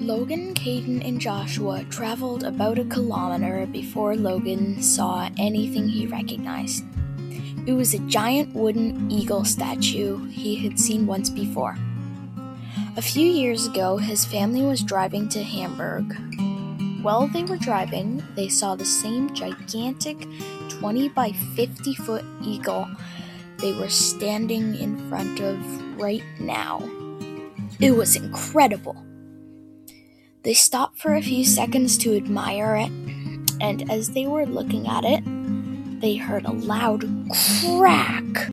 Logan, Caden, and Joshua traveled about a kilometer before Logan saw anything he recognized. It was a giant wooden eagle statue he had seen once before. A few years ago, his family was driving to Hamburg. While they were driving, they saw the same gigantic 20 by 50 foot eagle they were standing in front of right now. It was incredible. They stopped for a few seconds to admire it, and as they were looking at it, they heard a loud crack.